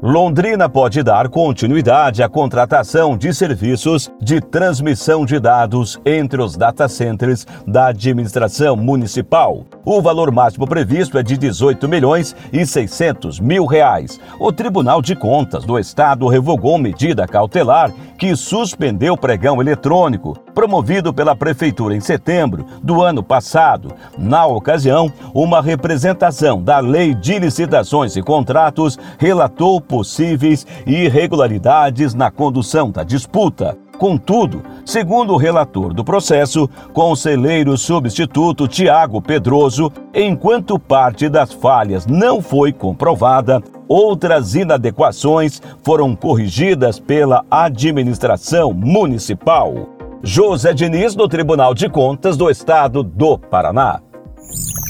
Londrina pode dar continuidade à contratação de serviços de transmissão de dados entre os data centers da administração municipal. O valor máximo previsto é de R$18.600.000. O Tribunal de Contas do Estado revogou medida cautelar que suspendeu o pregão eletrônico, promovido pela Prefeitura em setembro do ano passado. Na ocasião, uma representação da Lei de Licitações e Contratos relatou possíveis irregularidades na condução da disputa. Contudo, segundo o relator do processo, conselheiro substituto Tiago Pedroso, enquanto parte das falhas não foi comprovada, outras inadequações foram corrigidas pela administração municipal. José Diniz, do Tribunal de Contas do Estado do Paraná.